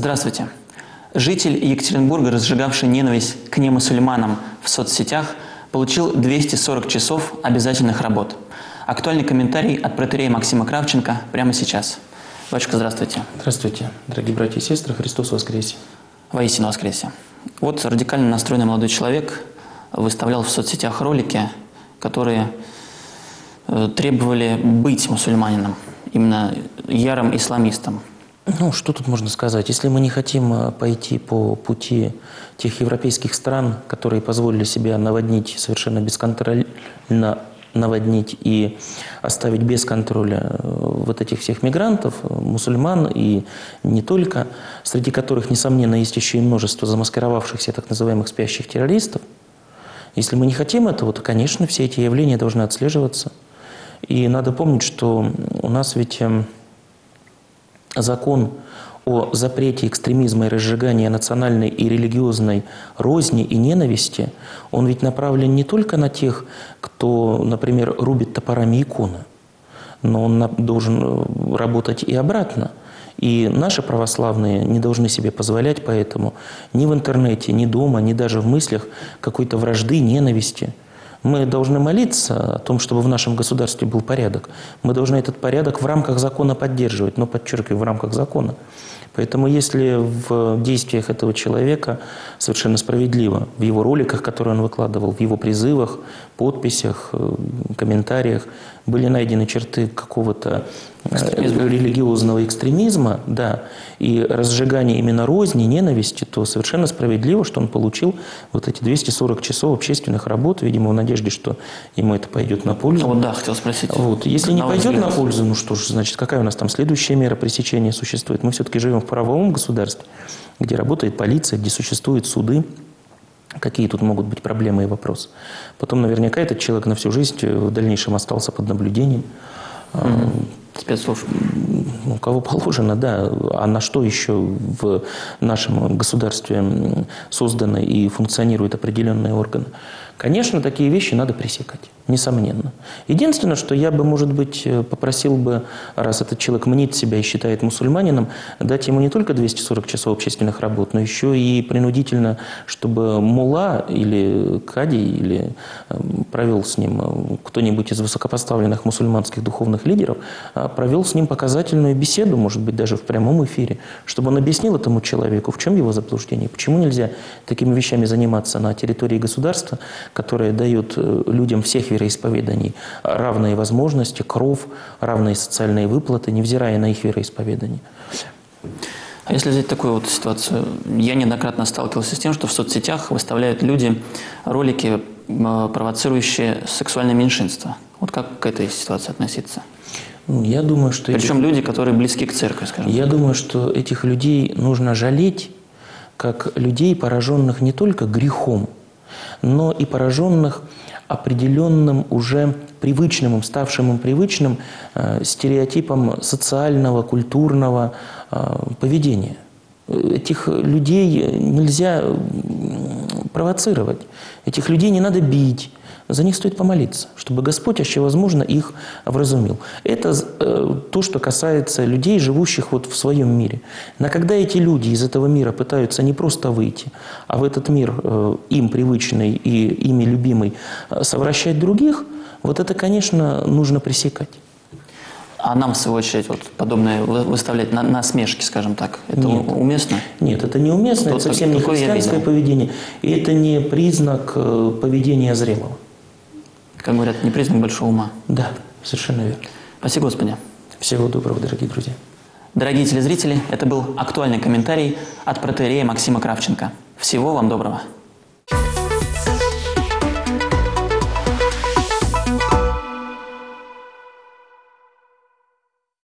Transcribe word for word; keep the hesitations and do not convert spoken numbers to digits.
Здравствуйте. Житель Екатеринбурга, разжигавший ненависть к немусульманам в соцсетях, получил двести сорок часов обязательных работ. Актуальный комментарий от протоиерея Максима Кравченко прямо сейчас. Батюшка, здравствуйте. Здравствуйте, дорогие братья и сестры, Христос воскресе. Воистину воскресе. Вот радикально настроенный молодой человек выставлял в соцсетях ролики, которые э, требовали быть мусульманином, именно ярым исламистом. Ну, что тут можно сказать? Если мы не хотим пойти по пути тех европейских стран, которые позволили себя наводнить, совершенно бесконтрольно наводнить и оставить без контроля вот этих всех мигрантов, мусульман и не только, среди которых, несомненно, есть еще и множество замаскировавшихся так называемых спящих террористов, если мы не хотим этого, то, конечно, все эти явления должны отслеживаться. И надо помнить, что у нас ведь закон о запрете экстремизма и разжигания национальной и религиозной розни и ненависти, он ведь направлен не только на тех, кто, например, рубит топорами иконы, но он должен работать и обратно. И наши православные не должны себе позволять поэтому ни в интернете, ни дома, ни даже в мыслях какой-то вражды, ненависти. Мы должны молиться о том, чтобы в нашем государстве был порядок. Мы должны этот порядок в рамках закона поддерживать, но, подчеркиваю, в рамках закона. Поэтому если в действиях этого человека совершенно справедливо, в его роликах, которые он выкладывал, в его призывах, подписях, комментариях были найдены черты какого-то религиозного экстремизма, да, и разжигания именно розни, ненависти, то совершенно справедливо, что он получил вот эти двести сорок часов общественных работ, видимо, в надежде, что ему это пойдет на пользу. Вот да, хотел спросить. Вот. Если не пойдет на пользу, ну что ж, значит, какая у нас там следующая мера пресечения существует? Мы все-таки живем в правовом государстве, где работает полиция, где существуют суды. Какие тут могут быть проблемы и вопросы? Потом наверняка этот человек на всю жизнь в дальнейшем остался под наблюдением. Mm-hmm. Спецслужб. Ну, кого положено, да. А на что еще в нашем государстве созданы и функционируют определенные органы? Конечно, такие вещи надо пресекать, несомненно. Единственное, что я бы, может быть, попросил бы, раз этот человек мнит себя и считает мусульманином, дать ему не только двести сорок часов общественных работ, но еще и принудительно, чтобы мулла или кади, или провел с ним кто-нибудь из высокопоставленных мусульманских духовных лидеров, провел с ним показательную беседу, может быть, даже в прямом эфире, чтобы он объяснил этому человеку, в чем его заблуждение, почему нельзя такими вещами заниматься на территории государства, которая дает людям всех вероисповеданий равные возможности, кров, равные социальные выплаты, невзирая на их вероисповедание. А если взять такую вот ситуацию, я неоднократно сталкивался с тем, что в соцсетях выставляют люди ролики, провоцирующие сексуальное меньшинство. Вот как к этой ситуации относиться? Я думаю, что Причем этих... люди, которые близки к церкви, скажем. Я думаю, что этих людей нужно жалеть, как людей, пораженных не только грехом, но и пораженных определенным уже привычным им, ставшим им привычным э, стереотипом социального, культурного э, поведения. Этих людей нельзя провоцировать, этих людей не надо бить. За них стоит помолиться, чтобы Господь, аще возможно, их вразумил. Это э, то, что касается людей, живущих вот в своем мире. Но когда эти люди из этого мира пытаются не просто выйти, а в этот мир э, им привычный и ими любимый э, совращать других, вот это, конечно, нужно пресекать. А нам, в свою очередь, вот подобное выставлять на насмешки, скажем так, это Нет. уместно? Нет, это не уместно, это совсем не христианское поведение. И это не признак э, поведения зрелого. Как говорят, не признак большого ума. Да, совершенно верно. Спасибо, Господи. Всего доброго, дорогие друзья. Дорогие телезрители, это был актуальный комментарий от протоиерея Максима Кравченко. Всего вам доброго.